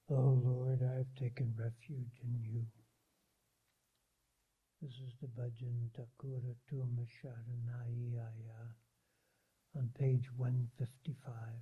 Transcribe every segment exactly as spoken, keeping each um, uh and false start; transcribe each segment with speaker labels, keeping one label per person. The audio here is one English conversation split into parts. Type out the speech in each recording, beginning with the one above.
Speaker 1: O Lord, I have taken refuge in you. This is the Bhajan Thakura Tuma Sharanayaya on page one fifty-five.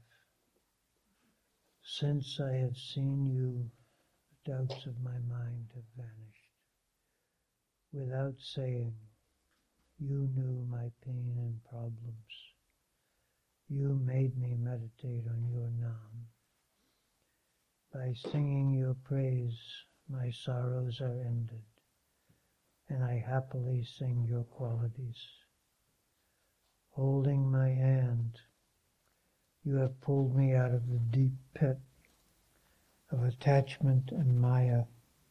Speaker 1: Since I have seen you, the doubts of my mind have vanished. Without saying, you knew my pain and problems. You made me meditate on your Nam. By singing your praise, my sorrows are ended, and I happily sing your qualities. Holding my hand, you have pulled me out of the deep pit of attachment and Maya.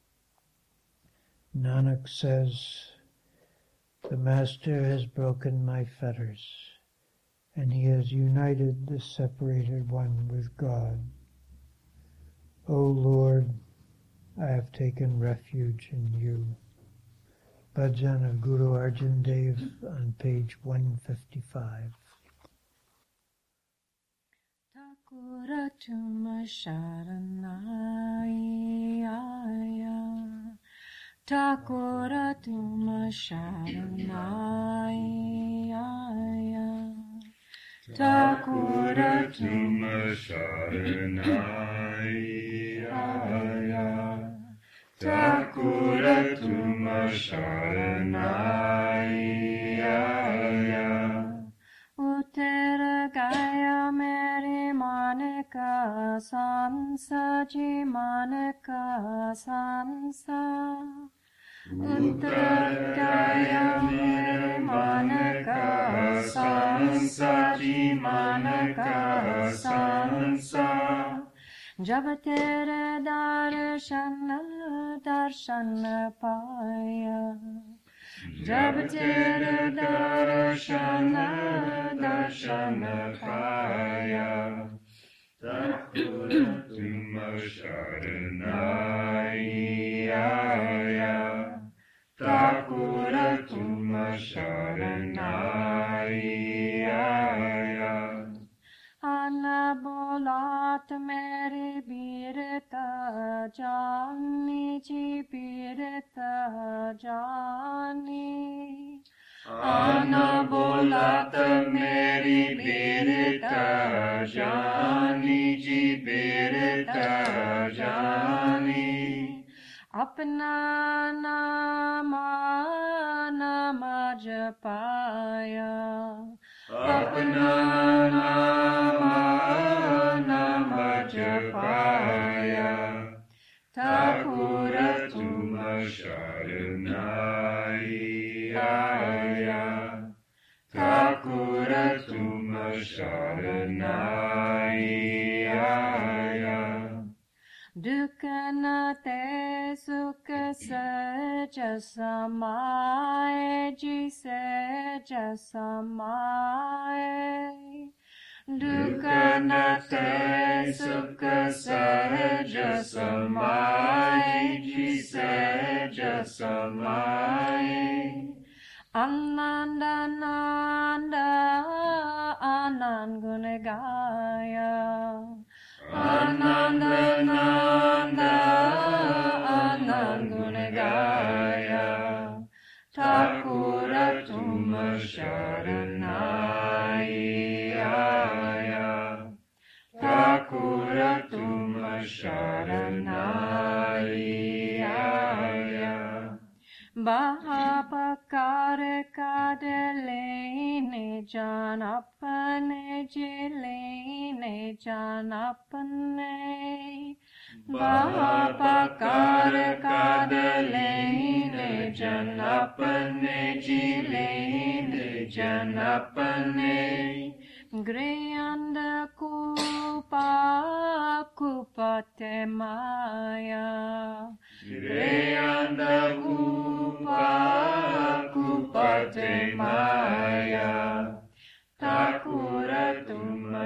Speaker 1: Nanak says, the Master has broken my fetters, and he has united the separated one with God. O Lord, I have taken refuge in you. Bhajan of Guru Arjan Dev on page one fifty-five.
Speaker 2: Thakura Tuma Sharanayaya, Thakura Tuma Sharanayaya, Thakura Tuma Sharanayaya, Thakura Tuma Sharanayaya. Uttara Gaya Meri Manaka Sansa Ji Manaka Sansa, Uttara Gaya Meri Manaka Sansa Ji Manaka Sansa. Jab tere darshan darshan paya, Jab tere darshan darshan paya, Thakura Tuma Sharanayaya, Thakura Tuma Sharanayaya. Anabolat meri birta jani ji birta jani, Anabolat meri birta jani ji birta jani, apna nama nama japaya, apna nama nama japaya, Thakura Tuma Sharanayaya, Thakura Tuma Sharanayaya. Dukana te sukha saja samaye, ji saja samaye. Dukana te sukha saja samaye, ji saja samaye. Ananda nanda anand gunagaya, Ananda nanda anand gunagaya, Thakura Tuma Sharanayaya, Thakura Tuma Sharanayaya. Bahapakar kadalene jan apane jilene jan apane, Bahapakar kadalene jan apane jilene jan apane, Griyanda kupa kupate maya, Griyanda kupa kupate maya, Thakura Tuma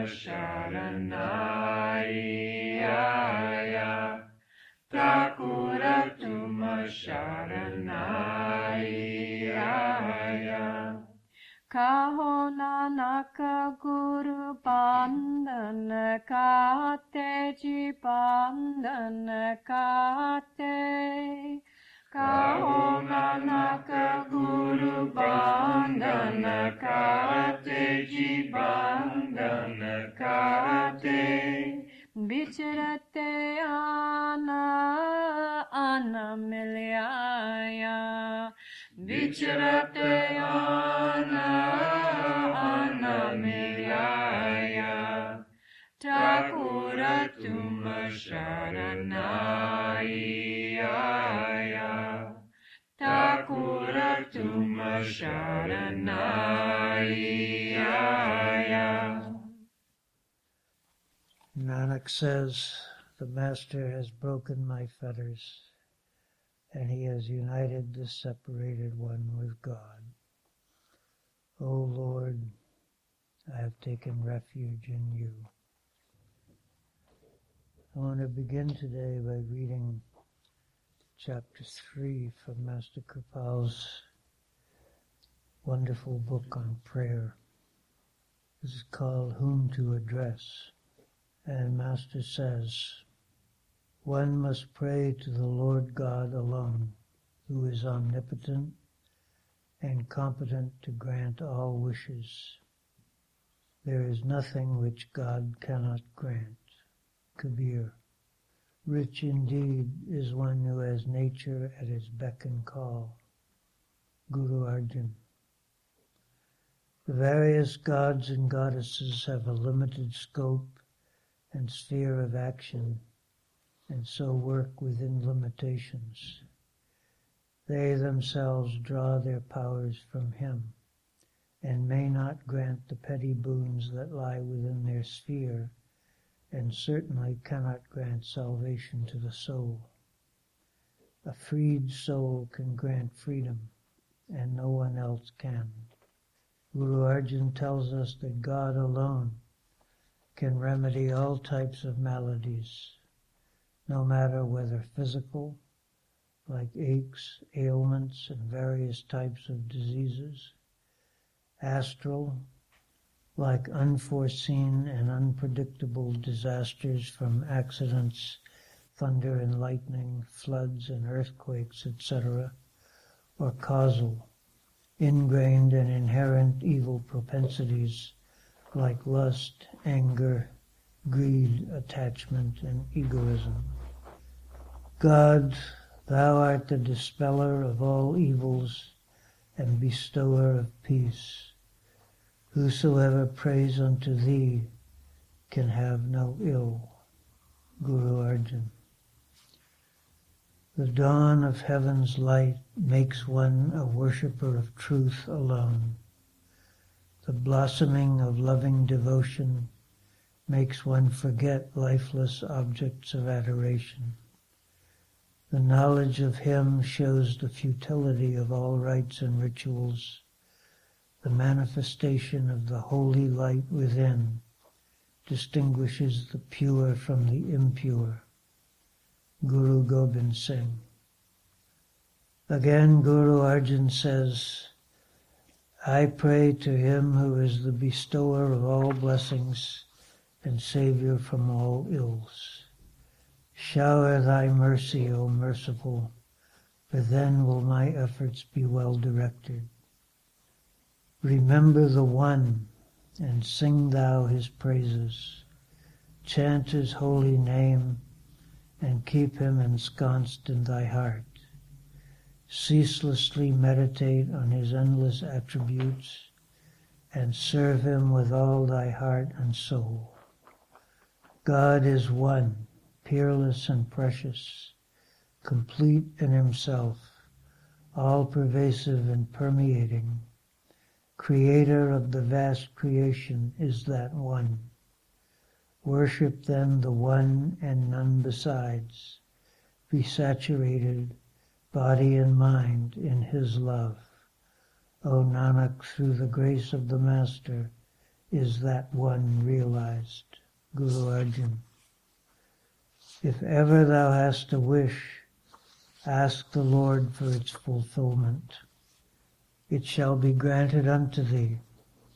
Speaker 2: Sharanayaya, Thakura Tuma Sharanayaya. Kahona
Speaker 3: Nanak Guru Bandhan Kate Ji Bandhan Kate Kaho Nanak Guru Bandhan Kate Ji Bandhan Kate Vicharate Ana Ana Milyaya Vicharate Ana Ana Milyaya Thakura Tuma Sharanaya Thakura Tuma Sharanaya.
Speaker 1: Nanak says, the Master has broken my fetters, and he has united the separated one with God. O Lord, I have taken refuge in you. I want to begin today by reading chapter three from Master Kripal's wonderful book on prayer. This is called Whom to Address. And Master says, one must pray to the Lord God alone, who is omnipotent and competent to grant all wishes. There is nothing which God cannot grant. Kabir. Rich indeed is one who has nature at his beck and call. Guru Arjan. The various gods and goddesses have a limited scope and sphere of action, and so work within limitations. They themselves draw their powers from him, and may not grant the petty boons that lie within their sphere, and certainly cannot grant salvation to the soul. A freed soul can grant freedom, and no one else can. Guru Arjan tells us that God alone can remedy all types of maladies, no matter whether physical, like aches, ailments, and various types of diseases, astral, like unforeseen and unpredictable disasters from accidents, thunder and lightning, floods and earthquakes, et cetera, or causal, ingrained and inherent evil propensities like lust, anger, greed, attachment, and egoism. God, thou art the dispeller of all evils and bestower of peace. Whosoever prays unto thee can have no ill. Guru Arjan. The dawn of heaven's light makes one a worshipper of truth alone. The blossoming of loving devotion makes one forget lifeless objects of adoration. The knowledge of him shows the futility of all rites and rituals. The manifestation of the holy light within distinguishes the pure from the impure. Guru Gobind Singh. Again, Guru Arjan says, I pray to him who is the bestower of all blessings and Savior from all ills. Shower thy mercy, O merciful, for then will my efforts be well directed. Remember the One, and sing thou his praises. Chant his holy name, and keep him ensconced in thy heart. Ceaselessly meditate on his endless attributes, and serve him with all thy heart and soul. God is one, peerless and precious, complete in himself, all-pervasive and permeating. Creator of the vast creation is that one. Worship then the one and none besides. Be saturated, body and mind, in his love. O Nanak, through the grace of the Master, is that one realized. Guru Arjan. If ever thou hast a wish, ask the Lord for its fulfillment. It shall be granted unto thee.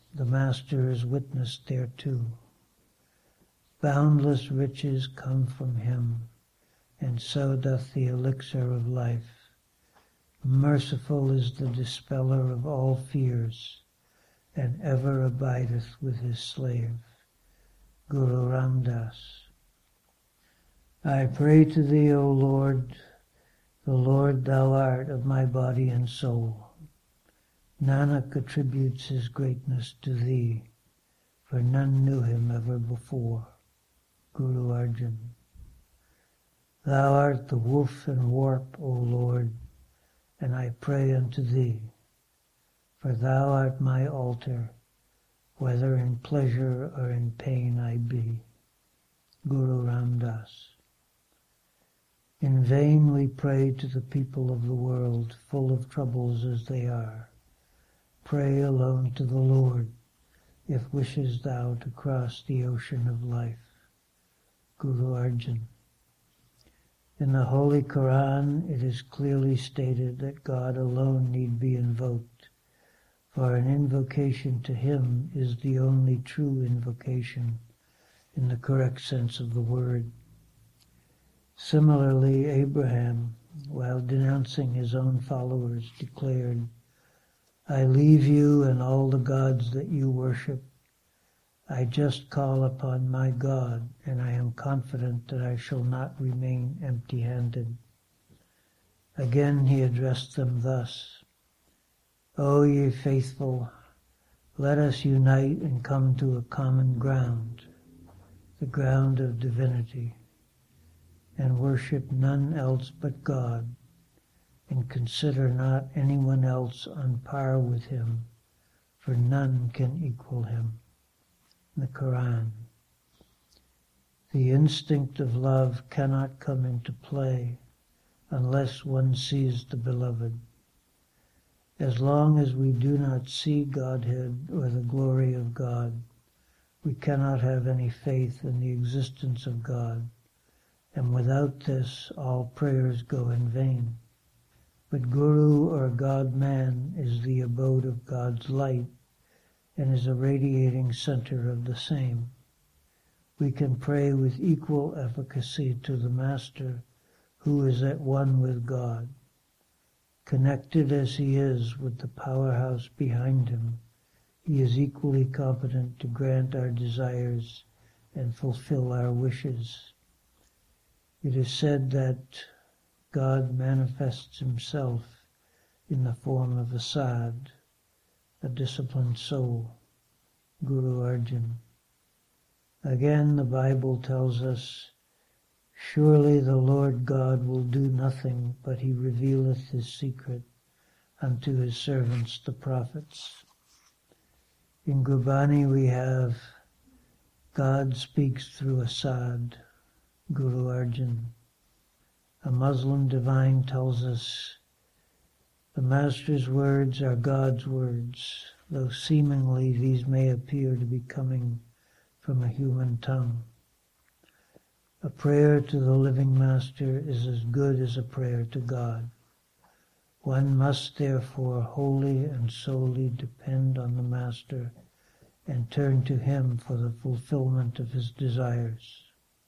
Speaker 1: the Master is witness thereto. Boundless riches come from him, and so doth the elixir of life. Merciful is the dispeller of all fears, and ever abideth with his slave. Guru Ram Das. I pray to thee, O Lord, the Lord thou art of my body and soul. Nanak attributes his greatness to thee, for none knew him ever before. Guru Arjan. Thou art the woof and warp, O Lord, and I pray unto thee, for thou art my altar, whether in pleasure or in pain I be. Guru Ram Das. In vain we pray to the people of the world, full of troubles as they are. Pray alone to the Lord, if wishes thou to cross the ocean of life. Guru Arjan. In the Holy Quran it is clearly stated that God alone need be invoked, for an invocation to him is the only true invocation in the correct sense of the word. Similarly, Abraham, while denouncing his own followers, declared, I leave you and all the gods that you worship. I just call upon my God, and I am confident that I shall not remain empty-handed. Again he addressed them thus, O ye faithful, let us unite and come to a common ground, the ground of divinity, and worship none else but God, and consider not anyone else on par with him, for none can equal him. The Quran. The instinct of love cannot come into play unless one sees the beloved. As long as we do not see Godhead or the glory of God, we cannot have any faith in the existence of God, and without this all prayers go in vain. But Guru or God-man is the abode of God's light and is a radiating center of the same. We can pray with equal efficacy to the Master, who is at one with God. Connected as he is with the powerhouse behind him, he is equally competent to grant our desires and fulfill our wishes. It is said that God manifests himself in the form of a sad, a disciplined soul. Guru Arjan. Again, the Bible tells us, surely the Lord God will do nothing, but he revealeth his secret unto his servants the prophets. In Gurbani we have, God speaks through a sad, Guru Arjan. A Muslim divine tells us, the Master's words are God's words, though seemingly these may appear to be coming from a human tongue. A prayer to the living Master is as good as a prayer to God. One must therefore wholly and solely depend on the Master and turn to him for the fulfillment of his desires.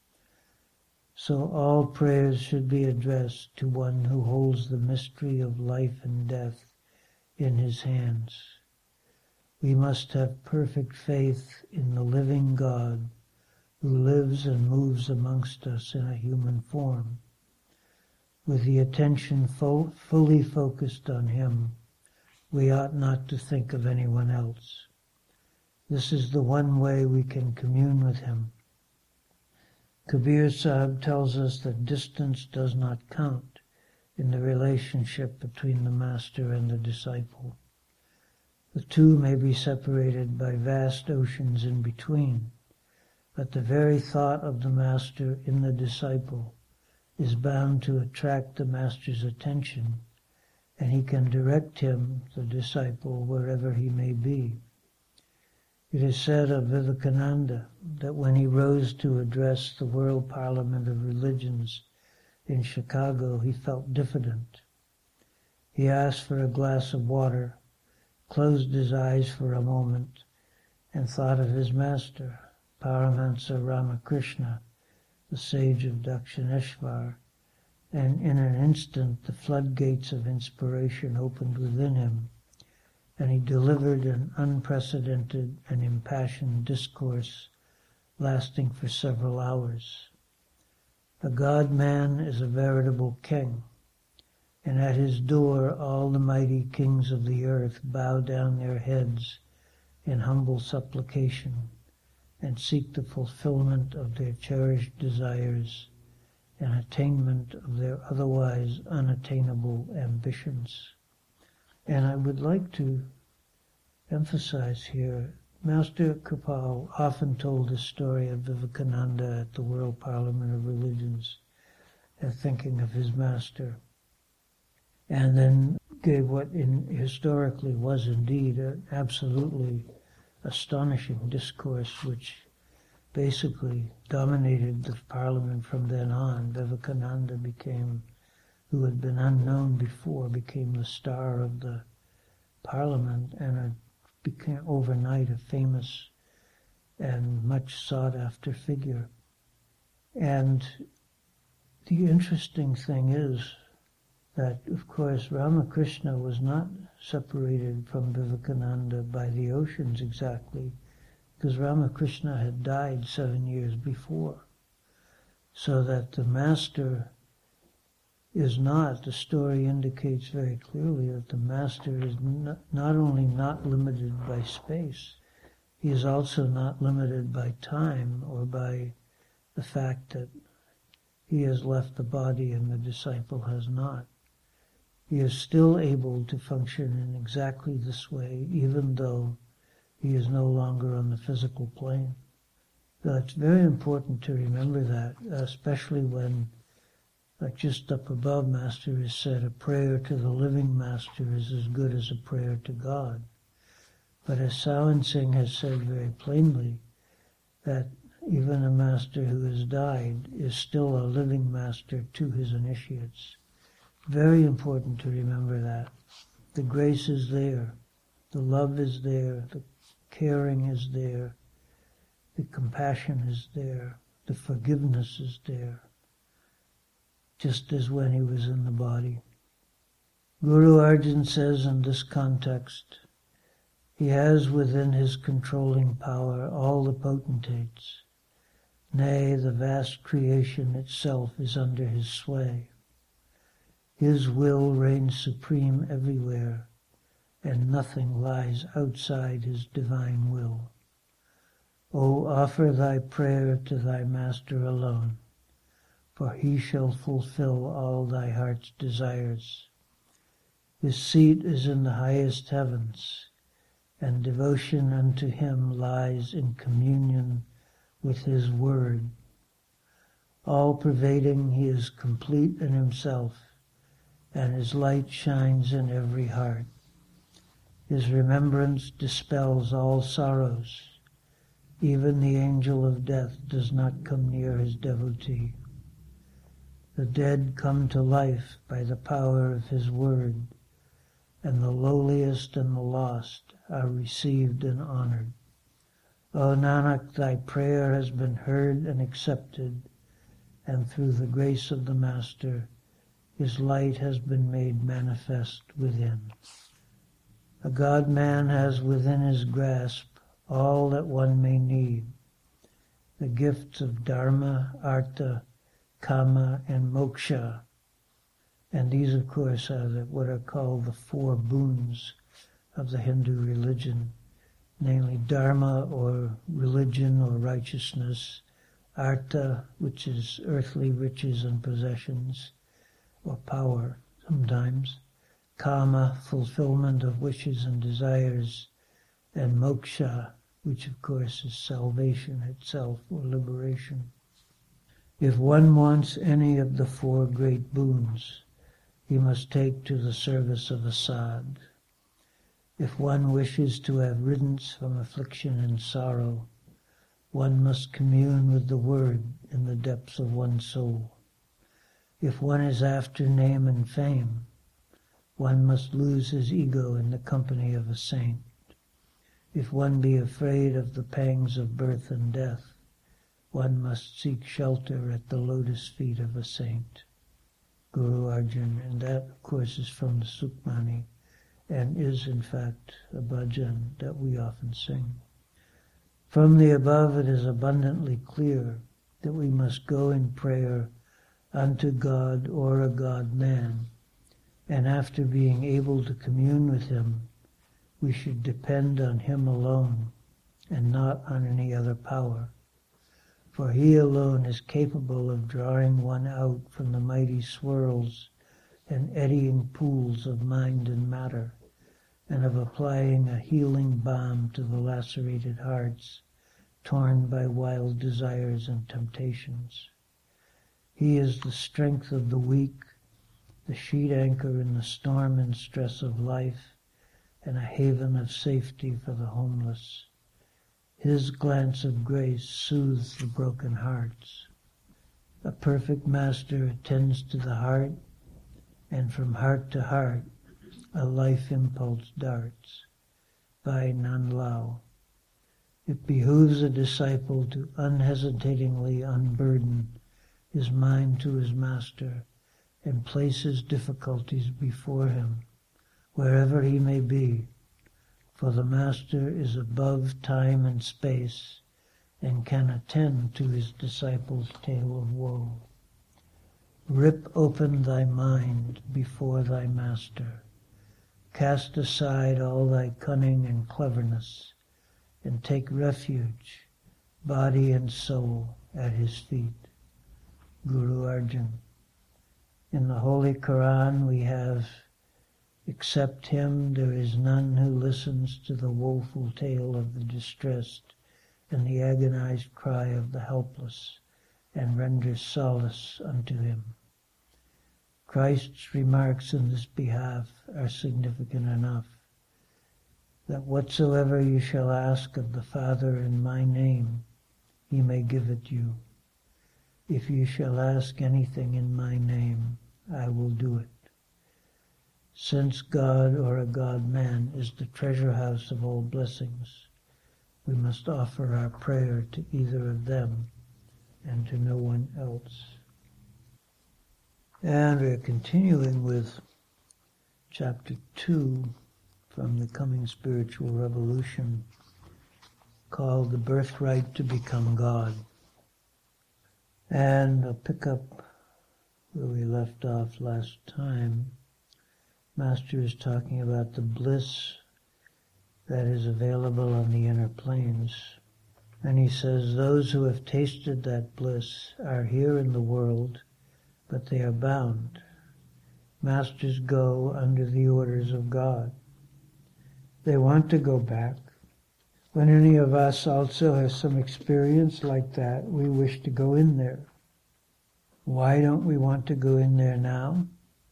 Speaker 1: So all prayers should be addressed to one who holds the mystery of life and death in his hands. We must have perfect faith in the living God who lives and moves amongst us in a human form. With the attention fo- fully focused on him, we ought not to think of anyone else. This is the one way we can commune with him. Kabir Sahib tells us that distance does not count in the relationship between the Master and the disciple. The two may be separated by vast oceans in between, but the very thought of the Master in the disciple is bound to attract the Master's attention, and he can direct him, the disciple, wherever he may be. It is said of Vivekananda that when he rose to address the World Parliament of Religions in Chicago, he felt diffident. He asked for a glass of water, closed his eyes for a moment, and thought of his master, Paramahansa Ramakrishna, the sage of Dakshineshwar, and in an instant the floodgates of inspiration opened within him, and he delivered an unprecedented and impassioned discourse lasting for several hours. The God-man is a veritable king, and at his door all the mighty kings of the earth bow down their heads in humble supplication and seek the fulfillment of their cherished desires and attainment of their otherwise unattainable ambitions. And I would like to emphasize here, Master Kripal often told the story of Vivekananda at the World Parliament of Religions, and thinking of his master, and then gave what in, historically was indeed an absolutely astonishing discourse which basically dominated the parliament from then on. Vivekananda became, who had been unknown before, became the star of the parliament and a, became overnight a famous and much sought after figure. And the interesting thing is that, of course, Ramakrishna was not separated from Vivekananda by the oceans exactly, because Ramakrishna had died seven years before. So that the master is not, the story indicates very clearly that the master is not, not only not limited by space, he is also not limited by time or by the fact that he has left the body and the disciple has not. He is still able to function in exactly this way, even though he is no longer on the physical plane. So it's very important to remember that, especially when, like just up above, Master has said, a prayer to the living Master is as good as a prayer to God. But as Sawan Singh has said very plainly, that even a Master who has died is still a living Master to his initiates. Very important to remember that. The grace is there, the love is there, the caring is there, the compassion is there, the forgiveness is there, just as when he was in the body. Guru Arjan says in this context, he has within his controlling power all the potentates. Nay, the vast creation itself is under his sway. His will reigns supreme everywhere, and nothing lies outside his divine will. O offer thy prayer to thy Master alone, for he shall fulfill all thy heart's desires. His seat is in the highest heavens, and devotion unto him lies in communion with his word. All-pervading, he is complete in himself, and his light shines in every heart. His remembrance dispels all sorrows. Even the angel of death does not come near his devotee. The dead come to life by the power of his word, and the lowliest and the lost are received and honored. O Nanak, thy prayer has been heard and accepted, and through the grace of the Master, his light has been made manifest within. A God-man has within his grasp all that one may need, the gifts of Dharma, Artha, Kama, and Moksha. And these, of course, are the, what are called the four boons of the Hindu religion, namely Dharma, or religion or righteousness, Artha, which is earthly riches and possessions, or power sometimes, Kama, fulfillment of wishes and desires, and Moksha, which of course is salvation itself, or liberation. If one wants any of the four great boons, he must take to the service of a sadh. If one wishes to have riddance from affliction and sorrow, one must commune with the Word in the depths of one's soul. If one is after name and fame, one must lose his ego in the company of a saint. If one be afraid of the pangs of birth and death, one must seek shelter at the lotus feet of a saint. Guru Arjan, and that of course is from the Sukhmani, and is in fact a bhajan that we often sing. From the above it is abundantly clear that we must go in prayer unto God or a God-man, and after being able to commune with him, we should depend on him alone and not on any other power. For he alone is capable of drawing one out from the mighty swirls and eddying pools of mind and matter, and of applying a healing balm to the lacerated hearts torn by wild desires and temptations. He is the strength of the weak, the sheet anchor in the storm and stress of life, and a haven of safety for the homeless. His glance of grace soothes the broken hearts. A perfect master attends to the heart, and from heart to heart a life impulse darts. By Nan Lao. It behooves a disciple to unhesitatingly unburden his mind to his master and place his difficulties before him, wherever he may be, for the Master is above time and space and can attend to his disciple's tale of woe. Rip open thy mind before thy Master. Cast aside all thy cunning and cleverness, and take refuge, body and soul, at his feet. Guru Arjan. In the Holy Quran we have, except him there is none who listens to the woeful tale of the distressed and the agonized cry of the helpless, and renders solace unto him. Christ's remarks in this behalf are significant enough, that whatsoever you shall ask of the Father in my name, he may give it you. If you shall ask anything in my name, I will do it. Since God or a God-man is the treasure house of all blessings, we must offer our prayer to either of them and to no one else. And we're continuing with chapter two from the Coming Spiritual Revolution, called The Birthright to Become God. And I'll pick up where we left off last time. Master is talking about the bliss that is available on the inner planes. And he says, those who have tasted that bliss are here in the world, but they are bound. Masters go under the orders of God. They want to go back. When any of us also has some experience like that, we wish to go in there. Why don't we want to go in there now?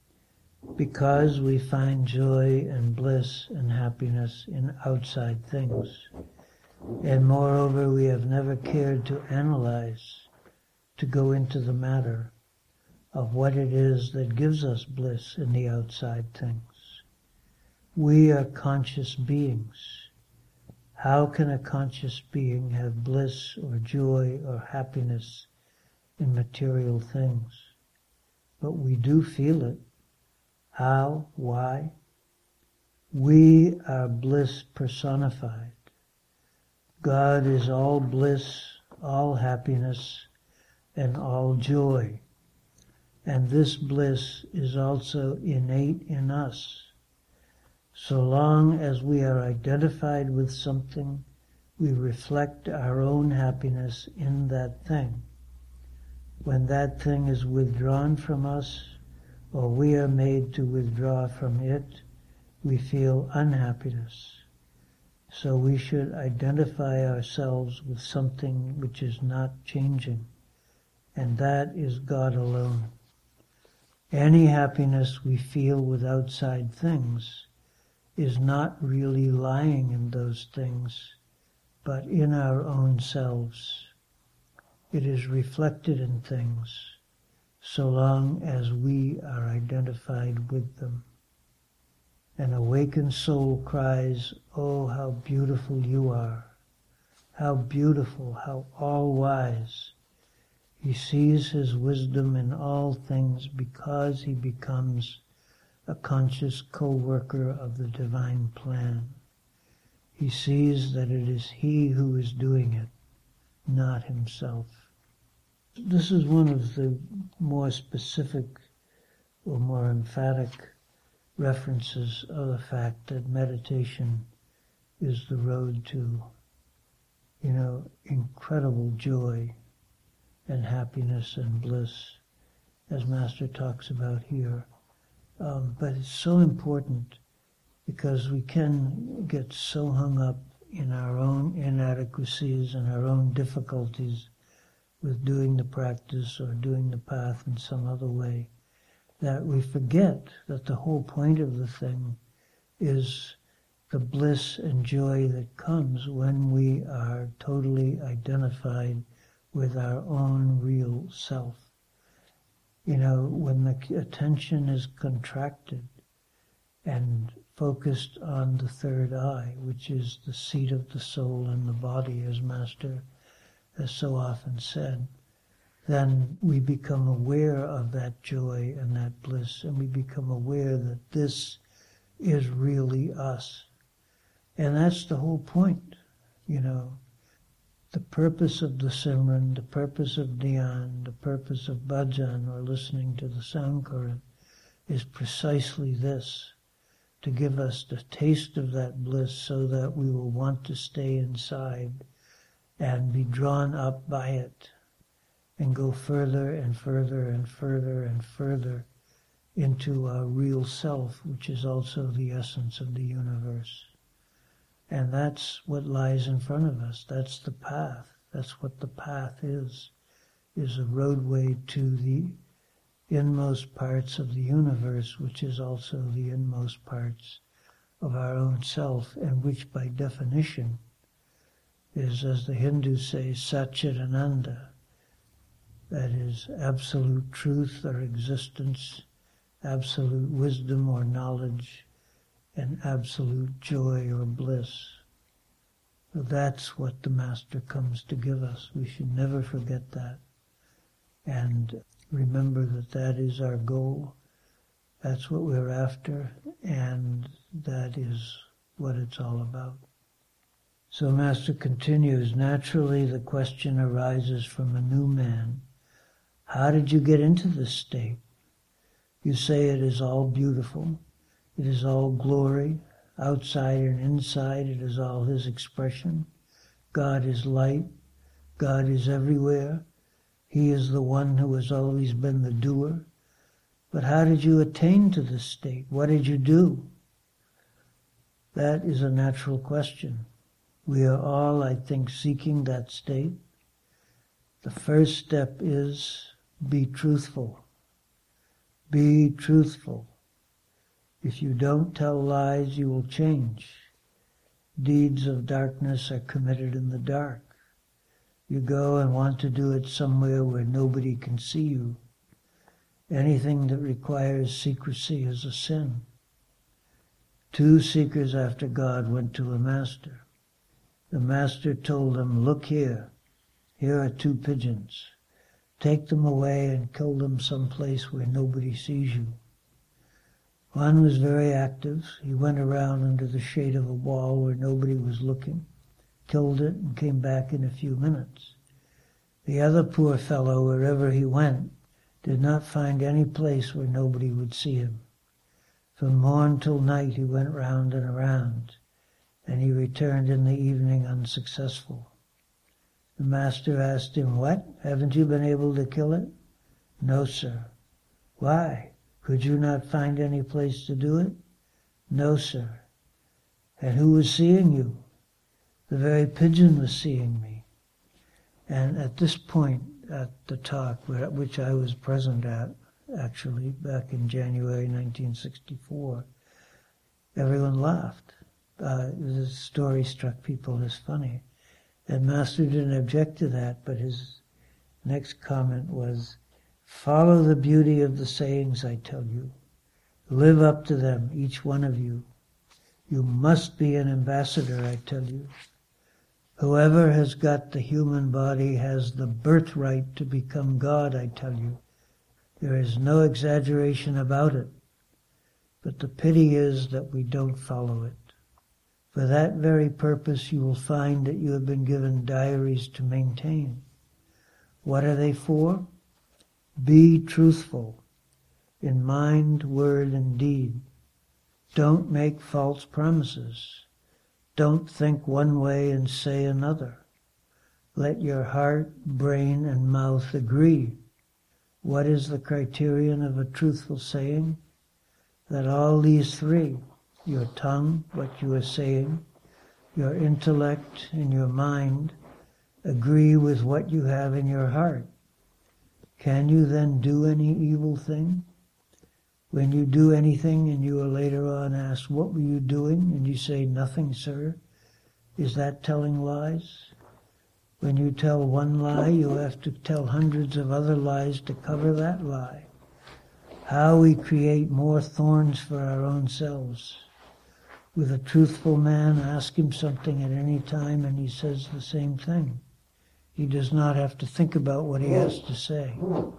Speaker 1: Because we find joy and bliss and happiness in outside things. And moreover, we have never cared to analyze, to go into the matter of what it is that gives us bliss in the outside things. We are conscious beings. How can a conscious being have bliss or joy or happiness in material things? But we do feel it. How? Why? We are bliss personified. God is all bliss, all happiness, and all joy. And this bliss is also innate in us. So long as we are identified with something, we reflect our own happiness in that thing. When that thing is withdrawn from us, or we are made to withdraw from it, we feel unhappiness. So we should identify ourselves with something which is not changing, and that is God alone. Any happiness we feel with outside things is not really lying in those things, but in our own selves. It is reflected in things, so long as we are identified with them. An awakened soul cries, "Oh, how beautiful you are! How beautiful, how all-wise!" He sees his wisdom in all things because he becomes a conscious co-worker of the divine plan. He sees that it is he who is doing it, not himself. This is one of the more specific or more emphatic references of the fact that meditation is the road to, you know, incredible joy and happiness and bliss, as Master talks about here. Um, but it's so important because we can get so hung up in our own inadequacies and our own difficulties with doing the practice or doing the path in some other way, that we forget that the whole point of the thing is the bliss and joy that comes when we are totally identified with our own real self. You know, when the attention is contracted and focused on the third eye, which is the seat of the soul and the body, as Master has so often said, then we become aware of that joy and that bliss, and we become aware that this is really us. And that's the whole point, you know. The purpose of the Simran, the purpose of Dhyan, the purpose of bhajan, or listening to the sound current, is precisely this, to give us the taste of that bliss so that we will want to stay inside and be drawn up by it and go further and further and further and further into our real self, which is also the essence of the universe. And that's what lies in front of us. That's the path. That's what the path is, is a roadway to the inmost parts of the universe, which is also the inmost parts of our own self, and which by definition is, as the Hindus say, Satchidananda. That is absolute truth or existence, absolute wisdom or knowledge, and absolute joy or bliss. That's what the Master comes to give us. We should never forget that. And remember that that is our goal. That's what we're after, and that is what it's all about. So Master continues, naturally the question arises from a new man. How did you get into this state? You say it is all beautiful. It is all glory. Outside and inside, it is all His expression. God is light. God is everywhere. He is the one who has always been the doer. But how did you attain to this state? What did you do? That is a natural question. We are all, I think, seeking that state. The first step is be truthful. Be truthful. If you don't tell lies, you will change. Deeds of darkness are committed in the dark. You go and want to do it somewhere where nobody can see you. Anything that requires secrecy is a sin. Two seekers after God went to a master. The master told them, look here, here are two pigeons. Take them away and kill them someplace where nobody sees you. One was very active. He went around under the shade of a wall where nobody was looking, killed it, and came back in a few minutes. The other poor fellow, wherever he went, did not find any place where nobody would see him. From morn till night he went round and around, and he returned in the evening unsuccessful. The master asked him, what? Haven't you been able to kill it? No, sir. Why? Could you not find any place to do it? No, sir. And who was seeing you? The very pigeon was seeing me. And at this point, at the talk, which I was present at, actually, back in January nineteen sixty-four, everyone laughed. Uh, the story struck people as funny. And Master didn't object to that, but his next comment was, follow the beauty of the sayings I tell you. Live up to them, each one of you. You must be an ambassador, I tell you. Whoever has got the human body has the birthright to become God, I tell you. There is no exaggeration about it. But the pity is that we don't follow it. For that very purpose you will find that you have been given diaries to maintain. What are they for? Be truthful in mind, word, and deed. Don't make false promises. Don't think one way and say another. Let your heart, brain, and mouth agree. What is the criterion of a truthful saying? That all these three, your tongue, what you are saying, your intellect, and your mind, agree with what you have in your heart. Can you then do any evil thing? When you do anything and you are later on asked, what were you doing? And you say, nothing, sir. Is that telling lies? When you tell one lie, you have to tell hundreds of other lies to cover that lie. How we create more thorns for our own selves. With a truthful man, ask him something at any time and he says the same thing. He does not have to think about what he has to say.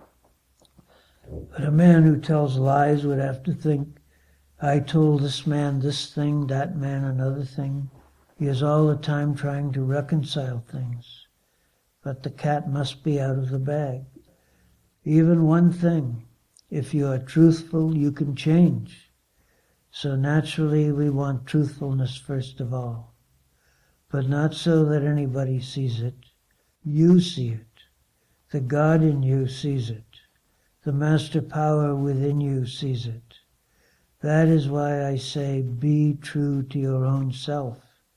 Speaker 1: But a man who tells lies would have to think, I told this man this thing, that man another thing. He is all the time trying to reconcile things. But the cat must be out of the bag. Even one thing, if you are truthful, you can change. So naturally we want truthfulness first of all. But not so that anybody sees it. You see it. The God in you sees it. The master power within you sees it. That is why I say, be true to your own self.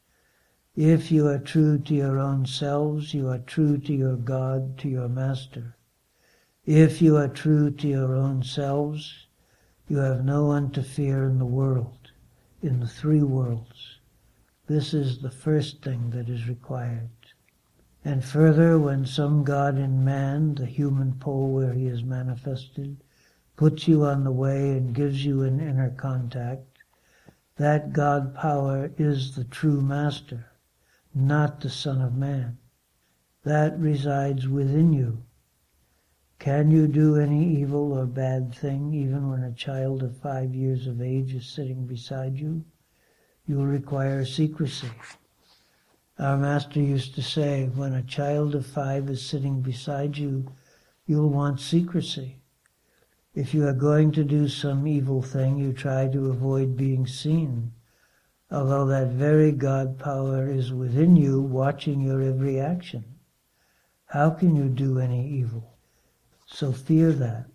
Speaker 1: If you are true to your own selves, you are true to your God, to your master. If you are true to your own selves, you have no one to fear in the world, in the three worlds. This is the first thing that is required. And further, when some God in man, the human pole where he is manifested, puts you on the way and gives you an inner contact, that God power is the true master, not the Son of Man. That resides within you. Can you do any evil or bad thing even when a child of five years of age is sitting beside you? You will require secrecy. Our master used to say, when a child of five is sitting beside you, you'll want secrecy. If you are going to do some evil thing, you try to avoid being seen, although that very God power is within you, watching your every action. How can you do any evil? So fear that.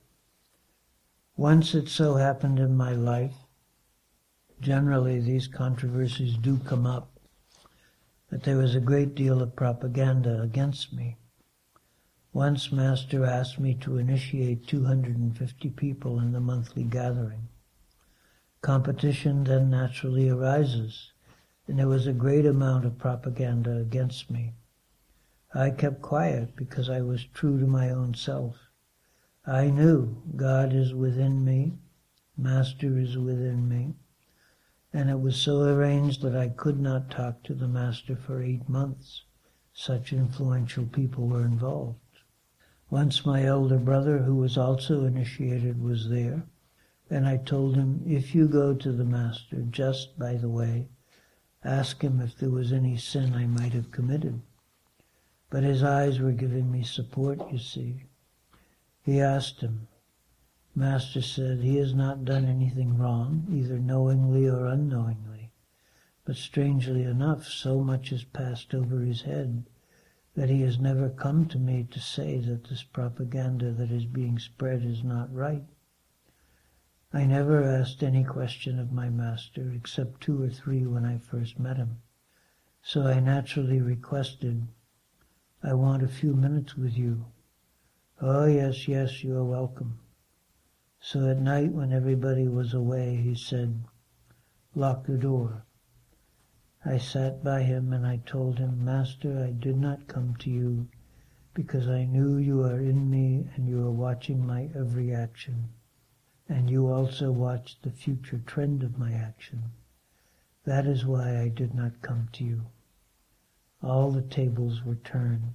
Speaker 1: Once it so happened in my life, generally these controversies do come up, that there was a great deal of propaganda against me. Once Master asked me to initiate two hundred fifty people in the monthly gathering. Competition then naturally arises, and there was a great amount of propaganda against me. I kept quiet because I was true to my own self. I knew God is within me, Master is within me, and it was so arranged that I could not talk to the Master for eight months. Such influential people were involved. Once my elder brother, who was also initiated, was there, and I told him, if you go to the Master, just by the way, ask him if there was any sin I might have committed. But his eyes were giving me support, you see. He asked him. Master said, he has not done anything wrong, either knowingly or unknowingly. But strangely enough, so much has passed over his head that he has never come to me to say that this propaganda that is being spread is not right. I never asked any question of my Master, except two or three when I first met him. So I naturally requested, I want a few minutes with you. Oh, yes, yes, you are welcome. So at night when everybody was away, he said, lock the door. I sat by him and I told him, Master, I did not come to you because I knew you are in me and you are watching my every action. And you also watch the future trend of my action. That is why I did not come to you. All the tables were turned.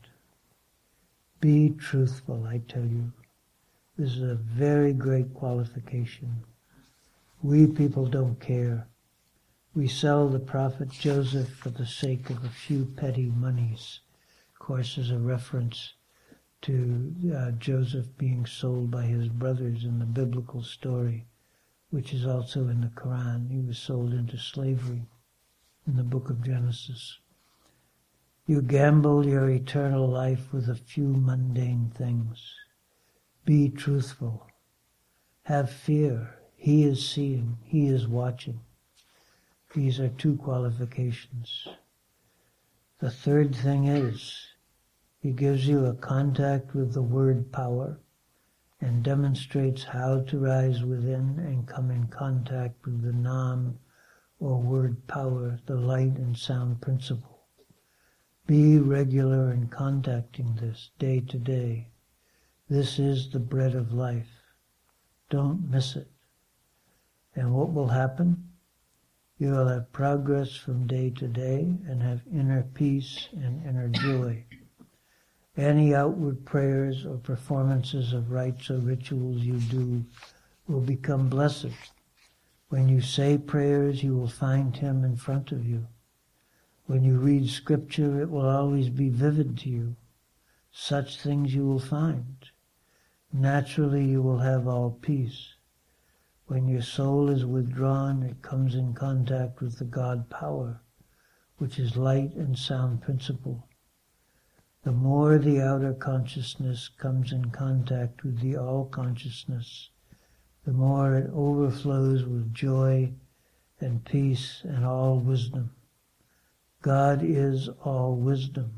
Speaker 1: Be truthful, I tell you. This is a very great qualification. We people don't care. We sell the prophet Joseph for the sake of a few petty monies. Of course, there's a reference to uh, Joseph being sold by his brothers in the biblical story, which is also in the Quran. He was sold into slavery in the book of Genesis. You gamble your eternal life with a few mundane things. Be truthful. Have fear. He is seeing. He is watching. These are two qualifications. The third thing is, he gives you a contact with the word power and demonstrates how to rise within and come in contact with the Nam or word power, the light and sound principle. Be regular in contacting this day to day. This is the bread of life. Don't miss it. And what will happen? You will have progress from day to day and have inner peace and inner joy. Any outward prayers or performances of rites or rituals you do will become blessed. When you say prayers, you will find Him in front of you. When you read scripture, it will always be vivid to you. Such things you will find. Naturally, you will have all peace. When your soul is withdrawn, it comes in contact with the God power, which is light and sound principle. The more the outer consciousness comes in contact with the all-consciousness, the more it overflows with joy and peace and all wisdom. God is all wisdom.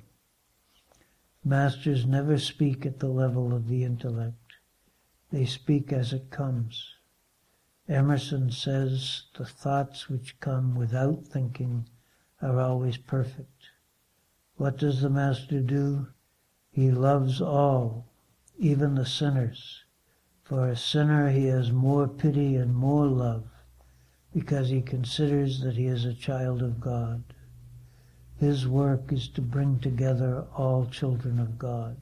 Speaker 1: Masters never speak at the level of the intellect. They speak as it comes. Emerson says, the thoughts which come without thinking are always perfect. What does the Master do? He loves all, even the sinners. For a sinner he has more pity and more love, because he considers that he is a child of God. His work is to bring together all children of God.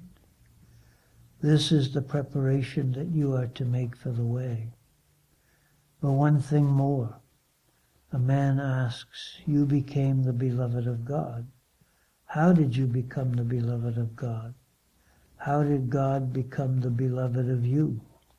Speaker 1: This is the preparation that you are to make for the way. But one thing more. A man asks, you became the beloved of God. How did you become the beloved of God? How did God become the beloved of you?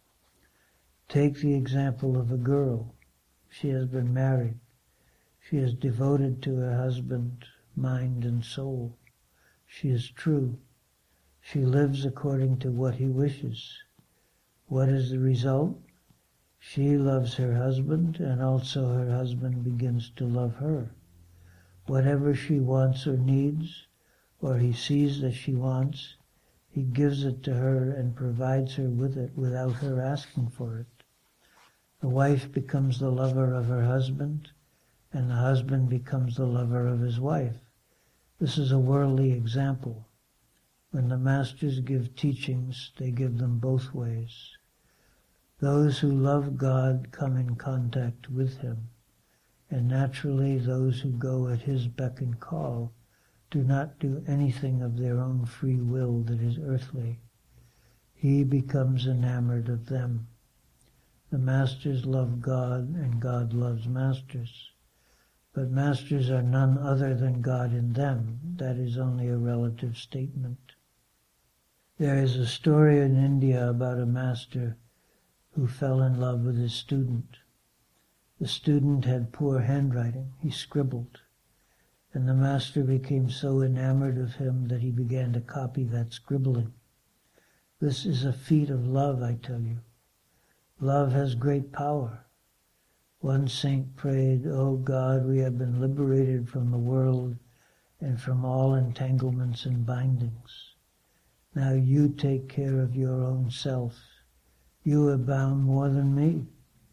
Speaker 1: Take the example of a girl. She has been married. She is devoted to her husband, mind and soul. She is true. She lives according to what he wishes. What is the result? She loves her husband, and also her husband begins to love her. Whatever she wants or needs, or he sees that she wants, he gives it to her and provides her with it without her asking for it. The wife becomes the lover of her husband, and the husband becomes the lover of his wife. This is a worldly example. When the masters give teachings, they give them both ways. Those who love God come in contact with Him, and naturally those who go at His beck and call do not do anything of their own free will that is earthly. He becomes enamored of them. The masters love God, and God loves masters. But masters are none other than God in them. That is only a relative statement. There is a story in India about a master who fell in love with his student. The student had poor handwriting. He scribbled. And the master became so enamored of him that he began to copy that scribbling. This is a feat of love, I tell you. Love has great power. One saint prayed, "O God, we have been liberated from the world and from all entanglements and bindings. Now you take care of your own self. You are bound more than me."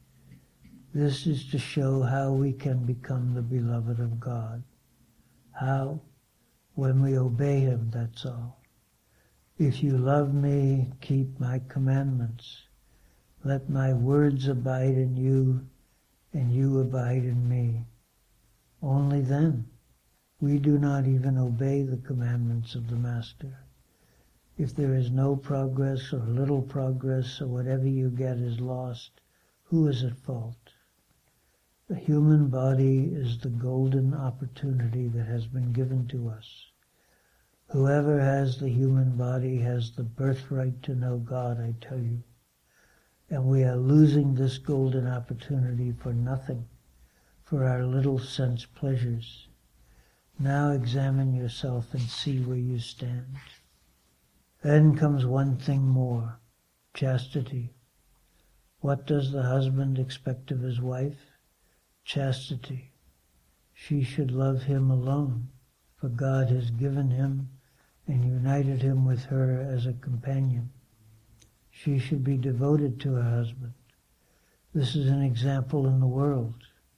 Speaker 1: This is to show how we can become the beloved of God. How? When we obey Him, that's all. If you love me, keep my commandments. Let my words abide in you, and you abide in me. Only then. We do not even obey the commandments of the Master. If there is no progress or little progress or whatever you get is lost, who is at fault? The human body is the golden opportunity that has been given to us. Whoever has the human body has the birthright to know God, I tell you. And we are losing this golden opportunity for nothing, for our little sense pleasures. Now examine yourself and see where you stand. Then comes one thing more, chastity. What does the husband expect of his wife? Chastity. She should love him alone, for God has given him and united him with her as a companion. She should be devoted to her husband. This is an example in the world.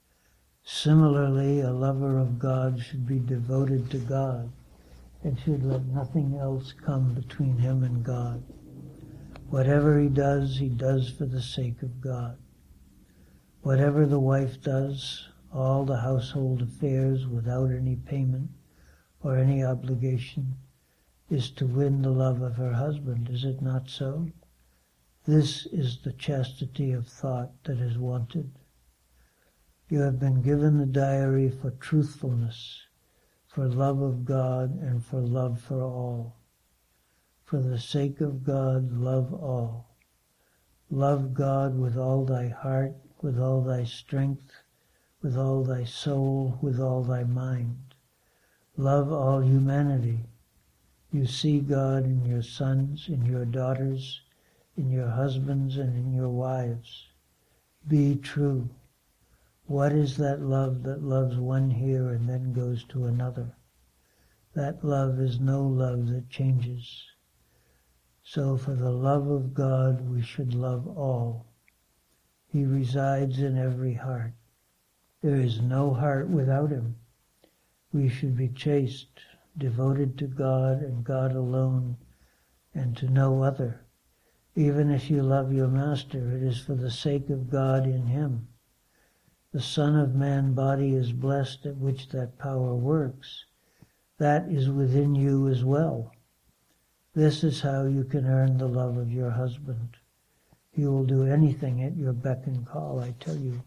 Speaker 1: Similarly, a lover of God should be devoted to God and should let nothing else come between him and God. Whatever he does, he does for the sake of God. Whatever the wife does, all the household affairs without any payment or any obligation, is to win the love of her husband. Is it not so? This is the chastity of thought that is wanted. You have been given the diary for truthfulness, for love of God, and for love for all. For the sake of God, love all. Love God with all thy heart, with all thy strength, with all thy soul, with all thy mind. Love all humanity. You see God in your sons, in your daughters, in your husbands, and in your wives. Be true. What is that love that loves one here and then goes to another? That love is no love that changes. So for the love of God, we should love all. He resides in every heart. There is no heart without him. We should be chaste, devoted to God and God alone, and to no other. Even if you love your master, it is for the sake of God in him. The Son of Man body is blessed at which that power works. That is within you as well. This is how you can earn the love of your husband. He will do anything at your beck and call, I tell you.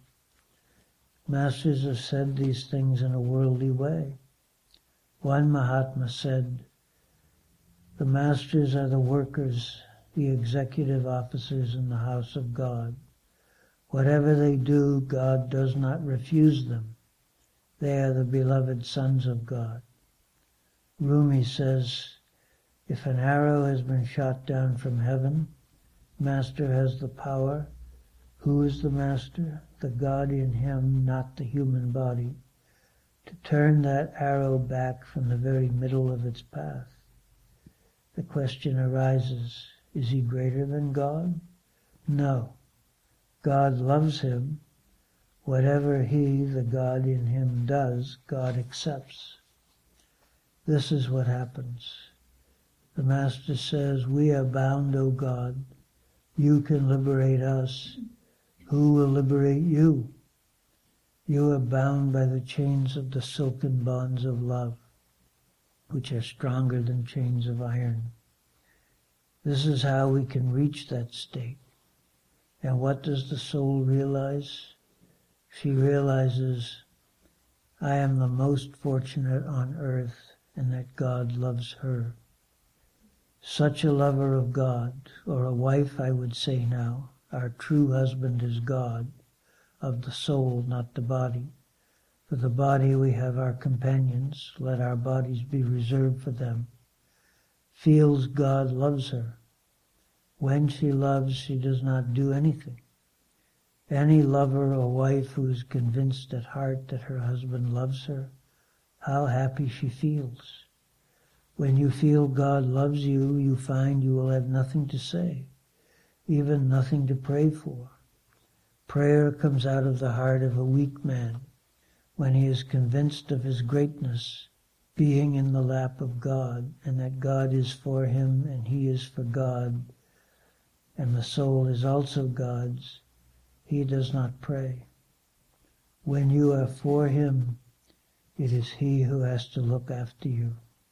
Speaker 1: Masters have said these things in a worldly way. One Mahatma said, the masters are the workers, the executive officers in the house of God. Whatever they do, God does not refuse them. They are the beloved sons of God. Rumi says, if an arrow has been shot down from heaven, Master has the power. Who is the Master? The God in him, not the human body, to turn that arrow back from the very middle of its path. The question arises, is he greater than God? No. God loves him. Whatever he, the God in him, does, God accepts. This is what happens. The Master says, we are bound, O God. You can liberate us. Who will liberate you? You are bound by the chains of the silken bonds of love, which are stronger than chains of iron. This is how we can reach that state. And what does the soul realize? She realizes, I am the most fortunate on earth, and that God loves her. Such a lover of God, or a wife I would say now, our true husband is God, of the soul, not the body. For the body we have our companions, let our bodies be reserved for them. Feels God loves her. When she loves, she does not do anything. Any lover or wife who is convinced at heart that her husband loves her, how happy she feels. When you feel God loves you, you find you will have nothing to say, even nothing to pray for. Prayer comes out of the heart of a weak man when he is convinced of his greatness, being in the lap of God, and that God is for him and he is for God, and the soul is also God's. He does not pray. When you are for him, It is he who has to look after you.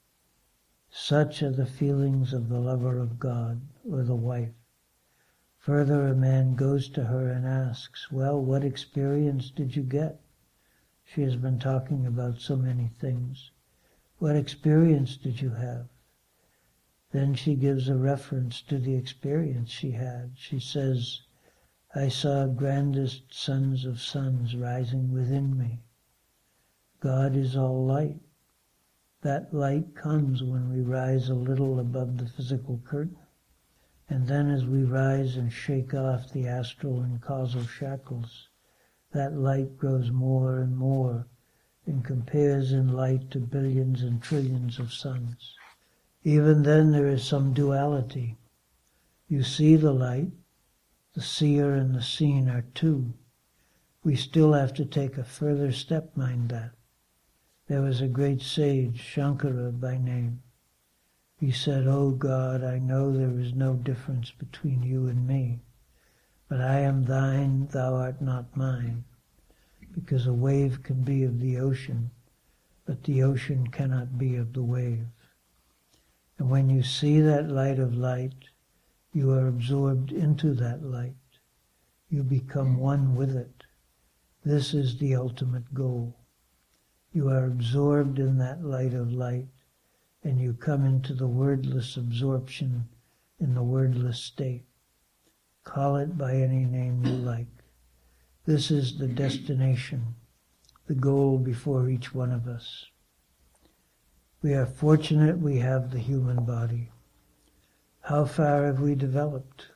Speaker 1: Such are the feelings of the lover of God, or the wife. Further, a man goes to her and asks, well, what experience did you get? She has been talking about so many things. What experience did you have? Then she gives a reference to the experience she had. She says, I saw grandest sons of suns rising within me. God is all light. That light comes when we rise a little above the physical curtain. And then as we rise and shake off the astral and causal shackles, that light grows more and more and compares in light to billions and trillions of suns. Even then there is some duality. You see the light, the seer and the seen are two. We still have to take a further step, mind that. There was a great sage, Shankara by name. He said, O God, I know there is no difference between you and me, but I am thine, thou art not mine, because a wave can be of the ocean, but the ocean cannot be of the wave. And when you see that light of light, you are absorbed into that light. You become one with it. This is the ultimate goal. You are absorbed in that light of light, and you come into the wordless absorption in the wordless state. Call it by any name you like. This is the destination, the goal before each one of us. We are fortunate we have the human body. How far have we developed?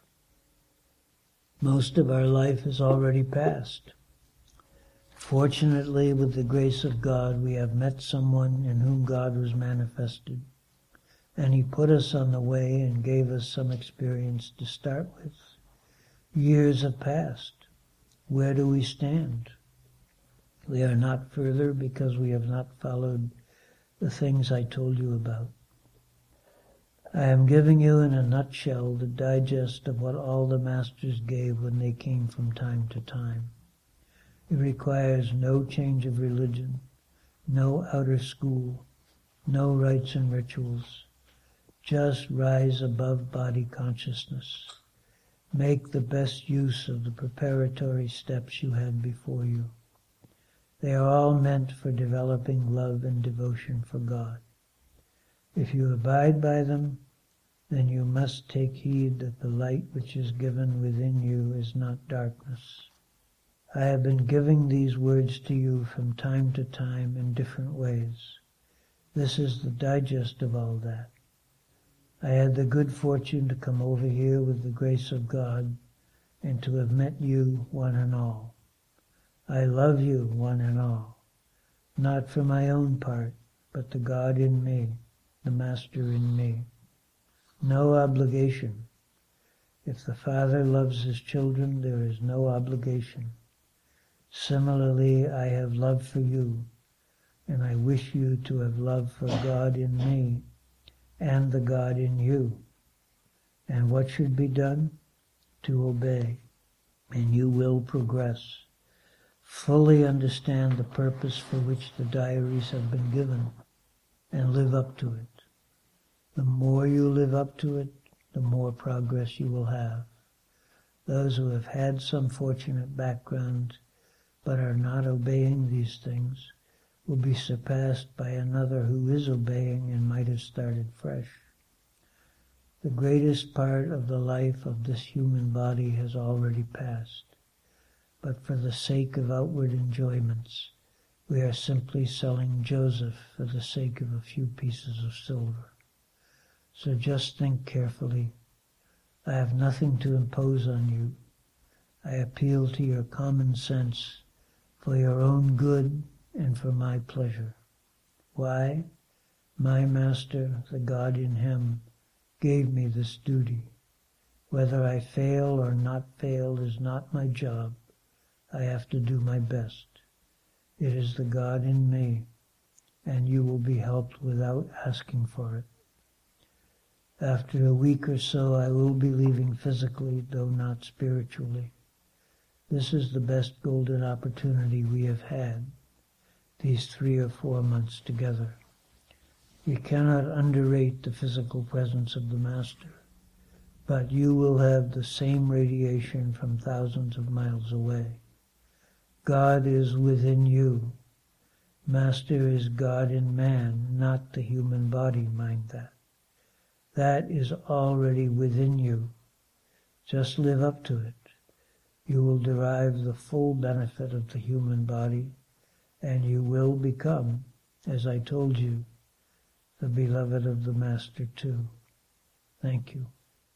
Speaker 1: Most of our life has already passed. Fortunately, with the grace of God, we have met someone in whom God was manifested, and he put us on the way and gave us some experience to start with. Years have passed. Where do we stand? We are not further because we have not followed the things I told you about. I am giving you in a nutshell the digest of what all the masters gave when they came from time to time. It requires no change of religion, no outer school, no rites and rituals. Just rise above body consciousness. Make the best use of the preparatory steps you had before you. They are all meant for developing love and devotion for God. If you abide by them, then you must take heed that the light which is given within you is not darkness. I have been giving these words to you from time to time in different ways. This is the digest of all that. I had the good fortune to come over here with the grace of God and to have met you one and all. I love you one and all, not for my own part, but the God in me, the Master in me. No obligation. If the Father loves his children, there is no obligation. Similarly, I have love for you, and I wish you to have love for God in me and the God in you. And what should be done? To obey, and you will progress. Fully understand the purpose for which the diaries have been given, and live up to it. The more you live up to it, the more progress you will have. Those who have had some fortunate background but are not obeying these things will be surpassed by another who is obeying and might have started fresh. The greatest part of the life of this human body has already passed, but for the sake of outward enjoyments, we are simply selling Joseph for the sake of a few pieces of silver. So just think carefully. I have nothing to impose on you. I appeal to your common sense for your own good and for my pleasure. Why? My Master, the God in him, gave me this duty. Whether I fail or not fail is not my job. I have to do my best. It is the God in me, and you will be helped without asking for it. After a week or so, I will be leaving physically, though not spiritually. This is the best golden opportunity we have had. these three or four months together. You cannot underrate the physical presence of the Master, but you will have the same radiation from thousands of miles away. God is within you. Master is God in man, not the human body, mind that. That is already within you. Just live up to it. You will derive the full benefit of the human body, and you will become, as I told you, the beloved of the Master too. Thank you.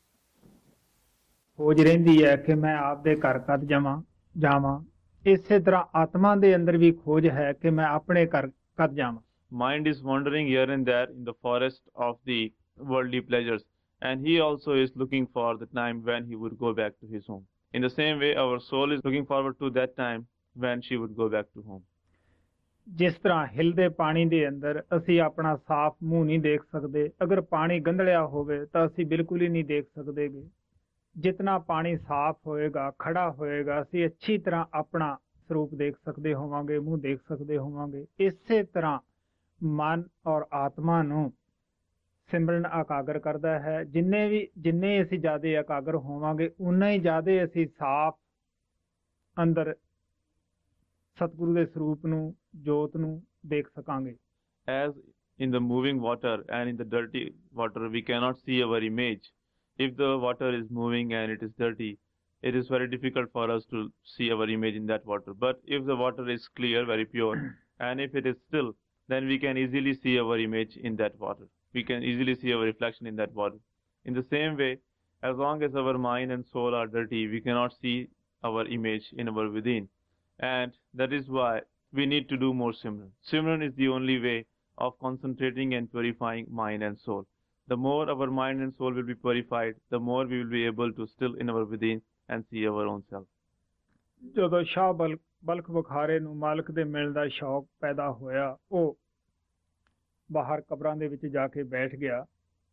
Speaker 4: ਖੋਜ ਰਹਿੰਦੀ ਹੈ ਕਿ ਮੈਂ ਆਪਦੇ ਘਰ ਕਦ ਜਾਵਾਂ ਜਾਵਾਂ ਇਸੇ ਤਰ੍ਹਾਂ ਆਤਮਾ ਦੇ ਅੰਦਰ ਵੀ ਖੋਜ ਹੈ ਕਿ ਮੈਂ ਆਪਣੇ ਘਰ ਕਦ ਜਾਵਾਂ
Speaker 5: Mind is wandering here and there in the forest of the worldly pleasures, and he also is looking for the time when he would go back to his home. In the same way, our soul is looking forward to that time when she would go back to home.
Speaker 4: ਜਿਸ ਤਰ੍ਹਾਂ ਹਿਲਦੇ ਪਾਣੀ ਦੇ ਅੰਦਰ ਅਸੀਂ ਆਪਣਾ ਸਾਫ਼ ਮੂੰਹ ਨਹੀਂ ਦੇਖ ਸਕਦੇ, ਅਗਰ ਪਾਣੀ ਗੰਧਲਿਆ ਹੋਵੇ ਤਾਂ ਅਸੀਂ ਬਿਲਕੁਲ ਹੀ ਨਹੀਂ ਦੇਖ ਸਕਦੇਗੇ। ਜਿਤਨਾ ਪਾਣੀ ਸਾਫ਼ ਹੋਏਗਾ, ਖੜਾ ਹੋਏਗਾ, ਅਸੀਂ ਅੱਛੀ ਤਰ੍ਹਾਂ ਆਪਣਾ ਸਰੂਪ ਦੇਖ ਸਕਦੇ ਹੋਵਾਂਗੇ, ਮੂੰਹ ਦੇਖ ਸਕਦੇ ਹੋਵਾਂਗੇ। ਇਸੇ ਤਰ੍ਹਾਂ ਮਨ ਔਰ ਆਤਮਾ ਨੂੰ ਸਿਮਰਨ ਇਕਾਗਰ ਕਰਦਾ ਹੈ। ਜਿੰਨੇ ਵੀ ਜਿੰਨੇ ਅਸੀਂ ਜ਼ਿਆਦਾ ਇਕਾਗਰ ਹੋਵਾਂਗੇ, ਉਨਾ ਹੀ ਜ਼ਿਆਦਾ ਅਸੀਂ ਸਾਫ਼ ਅੰਦਰ ਸਤਿਗੁਰੂ ਦੇ ਸਰੂਪ ਨੂੰ, ਜੋਤ ਨੂੰ ਦੇਖ ਸਕਾਂਗੇ।
Speaker 5: As in the moving water and in the dirty water, we cannot see our image. If the water is moving and it is dirty, it is very difficult for us to see our image in that water. But if the water is clear, very pure, and if it is still, then we can easily see our image in that water. We can easily see our reflection in that water. In the same way, as long as our mind and soul are dirty, we cannot see our image in our within. And that is why we need to do more Simran. Simran is the only way of concentrating and purifying mind and soul. The more our mind and soul will be purified, the more we will be able to still in our within and see our own self.
Speaker 4: ਜਦੋਂ ਸ਼ਾਹ ਬਲ Balkh ਬੁਖਾਰੇ ਨੂੰ ਮਾਲਕ ਦੇ ਮਿਲਣ ਦਾ ਸ਼ੌਕ ਪੈਦਾ ਹੋਇਆ, ਉਹ ਬਾਹਰ ਕਬਰਾਂ ਦੇ ਵਿੱਚ ਜਾ ਕੇ ਬੈਠ ਗਿਆ।